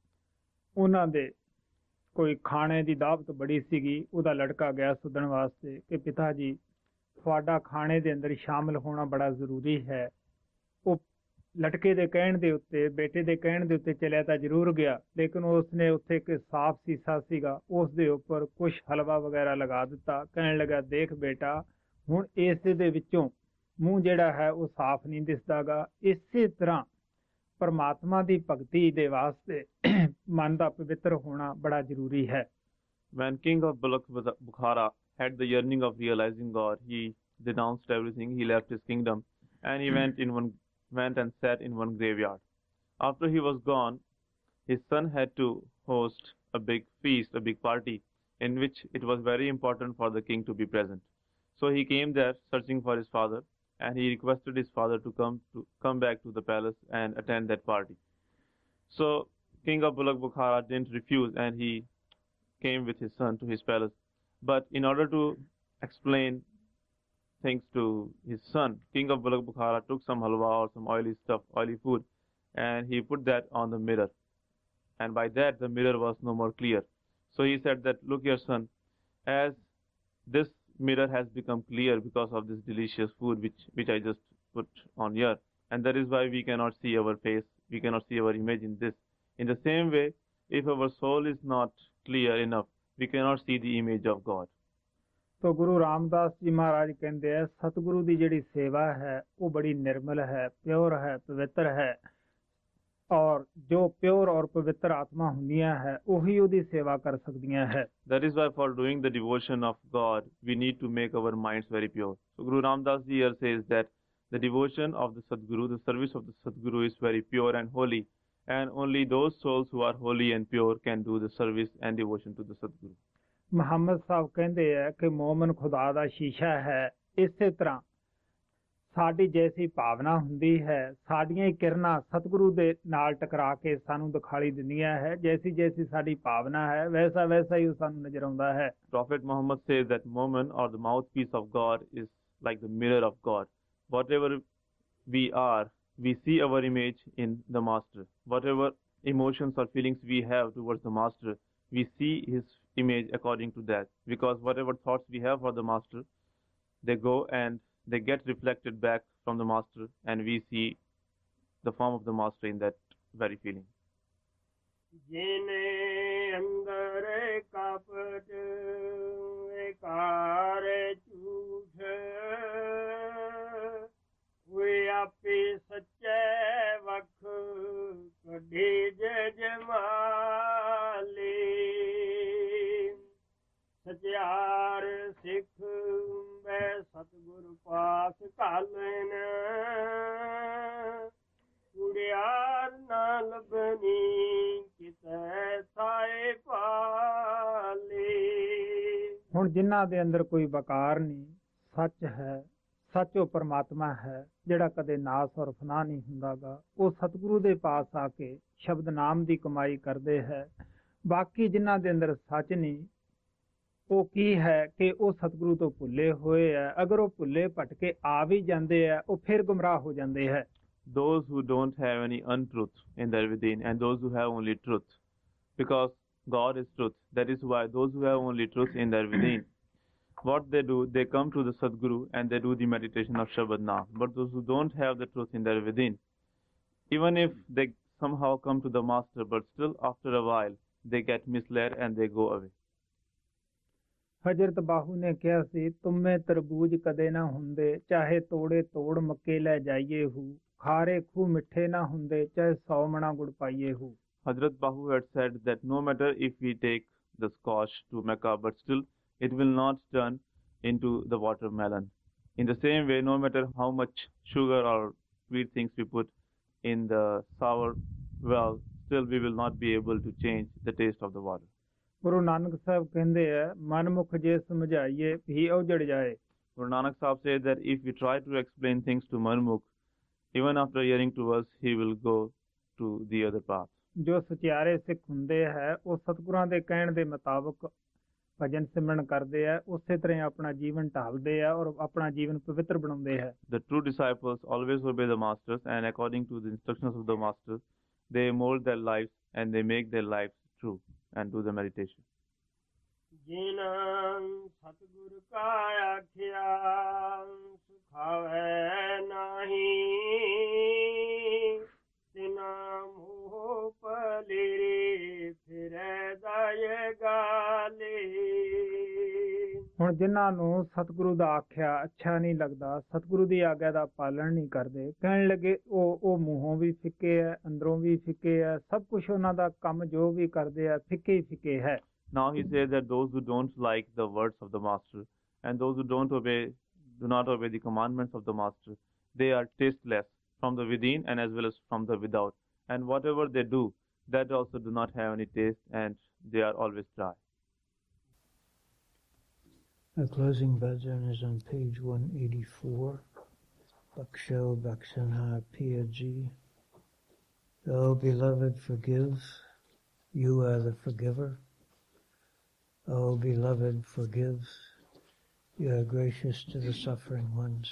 Speaker 4: ਉਹਨਾਂ ਦੇ ਕੋਈ ਖਾਣੇ ਦੀ ਦਾਵਤ ਬੜੀ ਸੀਗੀ। ਉਹਦਾ ਲੜਕਾ ਗਿਆ ਸੱਦਣ ਵਾਸਤੇ ਕਿ ਪਿਤਾ ਜੀ ਤੁਹਾਡਾ ਖਾਣੇ ਦੇ ਅੰਦਰ ਸ਼ਾਮਲ ਹੋਣਾ ਬੜਾ ਜ਼ਰੂਰੀ ਹੈ। ਉਹ ਲਟਕੇ ਦੇ ਕਹਿਣ ਦੇ ਉੱਤੇ, ਬੇਟੇ ਦੇ ਕਹਿਣ ਦੇ ਉੱਤੇ ਚਲਿਆ ਤਾਂ ਜ਼ਰੂਰ ਗਿਆ, ਲੇਕਿਨ ਉਸਨੇ ਉੱਥੇ ਇੱਕ ਸਾਫ਼ ਸੀਸਾ ਸੀਗਾ, ਉਸ ਦੇ ਉੱਪਰ ਕੁਛ ਹਲਵਾ ਵਗੈਰਾ ਲਗਾ ਦਿੱਤਾ। ਕਹਿਣ ਲੱਗਾ, ਦੇਖ ਬੇਟਾ, ਹੁਣ ਇਸ ਦੇ ਵਿੱਚੋਂ ਮੂੰਹ ਜਿਹੜਾ ਹੈ ਉਹ ਸਾਫ਼ ਨਹੀਂ ਦਿਸਦਾਗਾ। ਇਸੇ ਤਰ੍ਹਾਂ ਪਰਮਾਤਮਾ ਦੀ ਭਗਤੀ ਦੇ ਵਾਸਤੇ ਮਨ ਦਾ ਪਵਿੱਤਰ ਹੋਣਾ ਬੜਾ ਜ਼ਰੂਰੀ ਹੈ।
Speaker 5: When King of Balkh Bukhara had the yearning of realizing God, he denounced everything. He left his kingdom and he went in one went and sat in one graveyard. After he was gone, his son had to host a big feast, a big party, in which it was very important for the king to be present. So he came there searching for his father, and he requested his father to come to come back to the palace and attend that party. So King of Balkh Bukhara didn't refuse, and he came with his son to his palace. But in order to explain things to his son, King of Balkh Bukhara took some halwa or some oily stuff, oily food, and he put that on the mirror. And by that, the mirror was no more clear. So he said that, look here, son, as this mirror has become clear because of this delicious food which, which I just put on here, and that is why we cannot see our face, we cannot see our image in this. In the same way, if our soul is not clear enough, we cannot see the image of God.
Speaker 4: तो गुरु रामदास जी महाराज कहते हैं, सतगुरु की जिहड़ी सेवा है वो बड़ी निर्मल है, प्योर है, पवित्र है, और जो प्योर और पवित्र आत्मा हुंदियां है वही उहदी सेवा कर सकदियां है।
Speaker 5: That is why for doing the devotion of God, we need to make our minds very pure. So Guru Ramdas ji here says that the devotion of the Sadguru, the service of the Sadguru is very pure and holy, and only those souls who are holy and pure can do the service and devotion to the Sadguru.
Speaker 4: Muhammad ਸਾਹਿਬ ਕਹਿੰਦੇ ਆ ਕਿ ਮੋਮਨ ਖੁਦਾ ਦਾ ਸ਼ੀਸ਼ਾ ਹੈ। ਇਸੇ ਤਰ੍ਹਾਂ ਸਾਡੀ ਜੈਸੀ ਭਾਵਨਾ ਹੁੰਦੀ ਹੈ, ਸਾਡੀਆਂ ਹੀ ਕਿਰਨਾਂ ਸਤਿਗੁਰੂ ਦੇ ਨਾਲ ਟਕਰਾ ਕੇ ਸਾਨੂੰ ਦਿਖਾਈ ਦਿੰਦੀਆਂ ਹੈ। ਜੈਸੀ ਜੈਸੀ ਸਾਡੀ ਭਾਵਨਾ ਹੈ, ਵੈਸਾ ਵੈਸਾ ਹੀ ਉਹ ਸਾਨੂੰ ਨਜ਼ਰ ਆਉਂਦਾ ਹੈ।
Speaker 5: Prophet Muhammad says that Momin, or the mouthpiece of God, is like the mirror of God. Whatever we are, we see our image in the Master. Whatever emotions or feelings we have towards the Master, we see his image according to that, because whatever thoughts we have for the Master, they go and they get reflected back from the master, and we see the form of the master in that very feeling.
Speaker 6: जिने अंदर कपट विकार झूठ वे आपे सच्चे वख कढे जमाले सचार सिख बै सतगुर पास कालन उड़ियार ना लबनी कितै थाए पाले।
Speaker 4: ਹੁਣ ਜਿਨ੍ਹਾਂ ਦੇ ਅੰਦਰ ਕੋਈ ਵਕਾਰ ਨਹੀਂ, ਸੱਚ ਹੈ, ਸੱਚ ਉਹ ਪਰਮਾਤਮਾ ਹੈ ਜਿਹੜਾ ਕਦੇ ਨਾਸ ਔਰ ਫਨਾ ਨਹੀਂ ਹੁੰਦਾਗਾ, ਉਹ ਸਤਿਗੁਰੂ ਦੇ ਪਾਸ ਆ ਕੇ ਸ਼ਬਦ ਨਾਮ ਦੀ ਕਮਾਈ ਕਰਦੇ ਹੈ। ਬਾਕੀ ਜਿਨ੍ਹਾਂ ਦੇ ਅੰਦਰ ਸੱਚ ਨਹੀਂ, ਉਹ ਕੀ ਹੈ ਕਿ ਉਹ ਸਤਿਗੁਰੂ ਤੋਂ ਭੁੱਲੇ ਹੋਏ ਹੈ। ਅਗਰ ਉਹ ਭੁੱਲੇ ਭਟਕੇ ਆ ਵੀ ਜਾਂਦੇ ਹੈ, ਉਹ ਫਿਰ ਗੁੰਮਰਾਹ ਹੋ ਜਾਂਦੇ ਹੈ।
Speaker 5: Those who don't have any untruth in their within, and those who have only truth, because God is truth. That is why those who have only truth in their within, what they do, they come to the Sadguru and they do the meditation of Shabad Naam. But those who don't have the truth in their within, even if they somehow come to the master, but still after a while they get misled and they go away.
Speaker 4: ਹਜ਼ਰਤ ਬਾਹੂ ਨੇ ਕਿਹਾ ਸੀ, ਤੁਮੇ ਤਰਬੂਜ ਕਦੇ ਨਾ ਹੁੰਦੇ, ਚਾਹੇ ਤੋੜੇ ਤੋੜ ਮੱਕੇ ਲੈ ਜਾਈਏ ਹੂ, ਖਾਰੇ ਖੂ ਮਿੱਠੇ ਨਾ ਹੁੰਦੇ, ਚਾਹੇ ਸੌ ਮਣਾ ਗੁੜ ਪਾਈਏ ਹੂ।
Speaker 5: Hazrat Bahu had said that no matter if we take the squash to Mecca, but still it will not turn into the watermelon. In the same way, no matter how much sugar or sweet things we put in the sour well, still we will not be able to change the taste of the water.
Speaker 4: Guru Nanak Sahib ਕਹਿੰਦੇ ਆ, ਮਨਮੁਖ ਜੇ ਸਮਝਾਈਏ ਵੀ ਉਜੜ ਜਾਏ।
Speaker 5: Guru Nanak Sahib said that if we try to explain things to Manmukh, even after hearing to us, he will go to the other path.
Speaker 4: ਜੋ ਸਚਿਆਰੇ ਸਿੱਖ ਹੁੰਦੇ ਹੈ, ਉਹ ਸਤਿਗੁਰਾਂ ਦੇ ਕਹਿਣ ਦੇ ਮੁਤਾਬਕ ਭਜਨ ਸਿਮਰਨ ਕਰਦੇ ਆ, ਉਸੇ ਤਰ੍ਹਾਂ ਆਪਣਾ ਜੀਵਨ ਢਾਲਦੇ ਆ ਔਰ ਆਪਣਾ ਜੀਵਨ ਪਵਿੱਤਰ ਬਣਾਉਂਦੇ ਹੈ।
Speaker 5: The true disciples always obey the masters, and according to the instructions of the master, they mold their lives and they make their lives true and do the meditation.
Speaker 6: जिन सतगुर का आख्या सुखावे नाही, तिना मोह पलेरे फिरे दाय गाले।
Speaker 4: ਹੁਣ ਜਿਨ੍ਹਾਂ ਨੂੰ ਸਤਿਗੁਰੂ ਦਾ ਆਖਿਆ ਅੱਛਾ ਨਹੀਂ ਲੱਗਦਾ, ਸਤਿਗੁਰੂ ਦੀ ਆਗਿਆ ਦਾ ਪਾਲਣ ਨਹੀਂ ਕਰਦੇ, ਕਹਿਣ ਲੱਗੇ ਉਹ ਉਹ ਮੂੰਹੋਂ ਵੀ ਫਿੱਕੇ ਹੈ, ਅੰਦਰੋਂ ਵੀ ਫਿੱਕੇ ਹੈ, ਸਭ ਕੁਝ ਉਹਨਾਂ ਦਾ ਕੰਮ ਜੋ ਵੀ ਕਰਦੇ ਆ ਫਿੱਕੇ ਹੀ ਫਿੱਕੇ ਹੈ।
Speaker 5: Now he says that those who don't like the words of the master and those who don't obey, do not obey the commandments of the master, they are tasteless from the within and as well as from the without. And whatever they do, that also do not have any taste and they are always dry.
Speaker 1: Our closing bhajan is on page one eighty-four. Baksho Baksanha Piyaji. O beloved, forgive. You are the forgiver. O beloved, forgive. You are gracious to the suffering ones.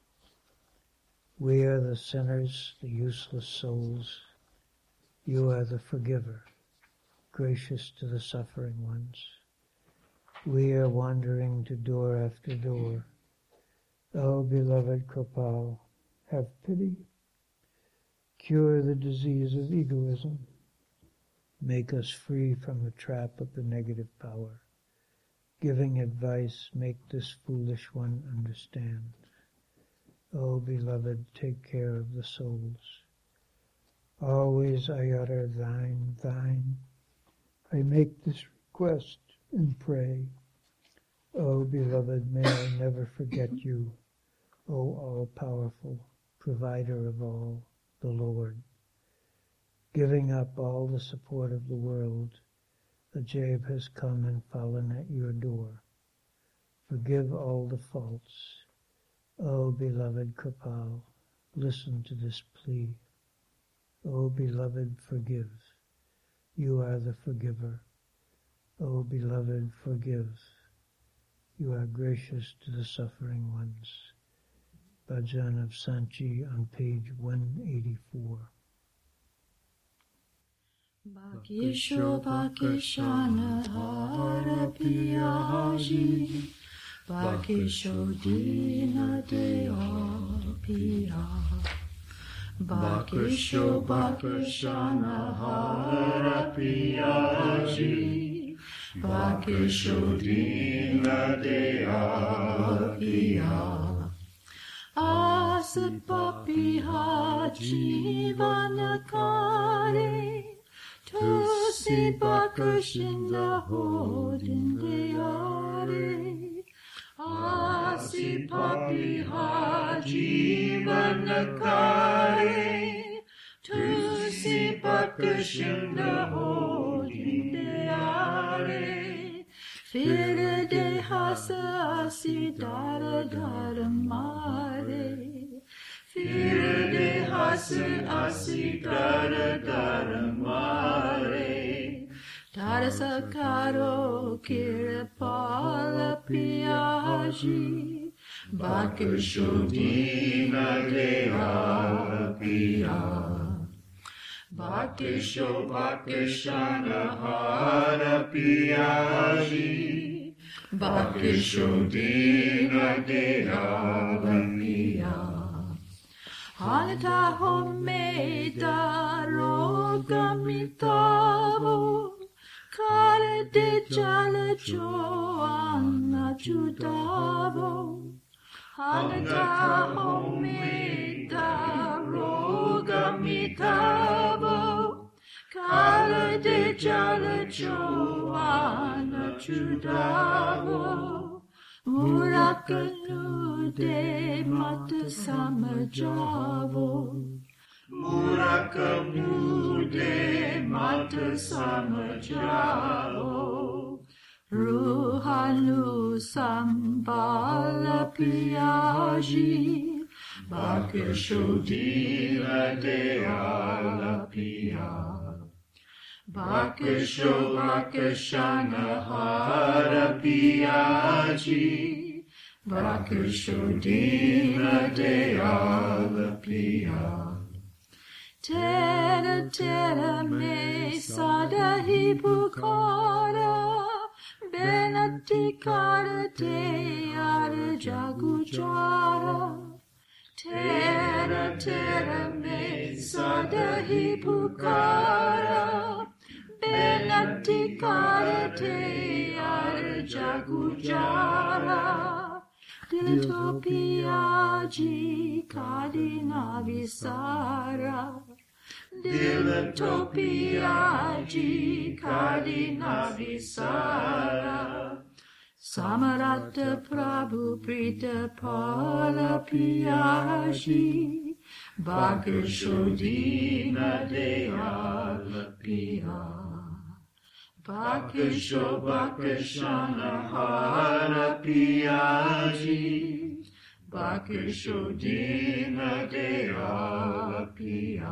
Speaker 1: We are the sinners, the useless souls. You are the forgiver, gracious to the suffering ones. We are wandering to door after door. O beloved Kripal, have pity. Cure the disease of egoism. Make us free from the trap of the negative power. Giving advice, make this foolish one understand. O beloved, take care of the souls. Always I utter thine, thine. I make this request and pray. O beloved, may I never forget you, O all-powerful, provider of all, the Lord. Giving up all the support of the world, Ajab has come and fallen at your door. Forgive all the faults. O beloved Kripal, listen to this plea. O beloved, forgive. You are the forgiver. O beloved, forgive. You are gracious to the suffering ones. Bhajan of Sanchi on page one eighty-four.
Speaker 3: Bakisho Bakishana Hara Piyaji Bakishodina Deo Pia Bakisho Bakishana Hara Piyaji Bakishodina Deo Pia Asipapiha Jivanakare Tusi Bakashinda Hodindayare Asipapiha Jivanakare Tusi Bakashinda Hodindayare Firade Hasa Asidara Dharamare Firade Hasa Asidara Dharamare Tarasakaro Kirapala Piyaji Bakishodina Dea Piya Bakisho Bakishana Hara Piyaji Bakishodina Dea Piya Hanata Homeda Rogamitavo Kare de Jala Joanna Judavo Hanata Homeda Rogamitavo Kare de Jala Joanna Judavo Murakanu de Mata Samajavo Murakanu de Mata Samajavo Ruhanu Sambala Piyaji Bakishodina Dea Piya Bakisho Bakishana Hara Piyaji Bakishodina Dea Piya Tera Tera Me Sadahi Bukara Benatikara Te Ara Jagujara Tera Tera Me Sadahi Bukara Benatikara Te Ara Jagujara Dilatopiyaji Kadina Visara Dilatopiyaji Kadina Visara Samarata Prabhu Prita Pala Piyaji Bakishodina Dea Piya Bakisho Bakishana Hara Piyaji Bakishodina Dea Piya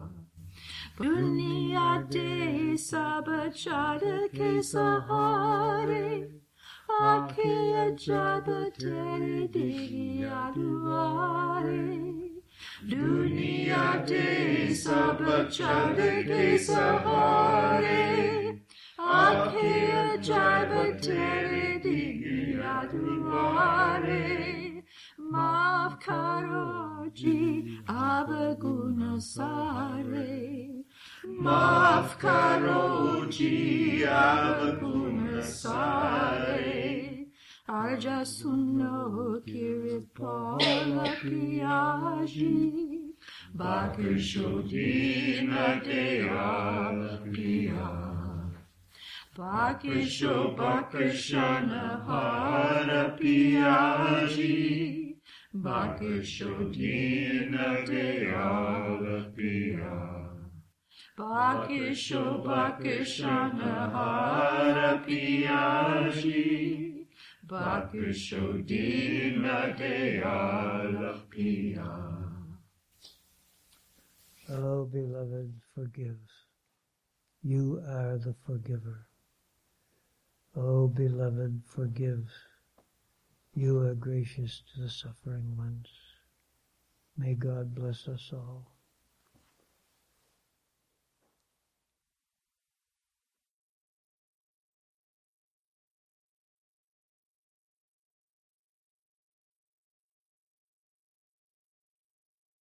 Speaker 3: Dunya De Sabachara Ke Sahare Akhiya Jabatere Diya Duare Dunya De Sabachara Ke Sahare Akhiya Jabatere Diya Duare Maaf Karo Ji Abaguna Sare Maaf Karo Ji Abaguna Sare Arja Sunno Kiripala Piyaji Bakishodina Dea Piya Bakisho Bakishana Hara Piyaji Bakishodina Dea Piya Bakisho Bakishana Hara Piyaji Bakishodina Dea Piya.
Speaker 1: Oh, beloved, forgive. You are the forgiver. Oh, beloved, forgive. You are gracious to the suffering ones. May God bless us all.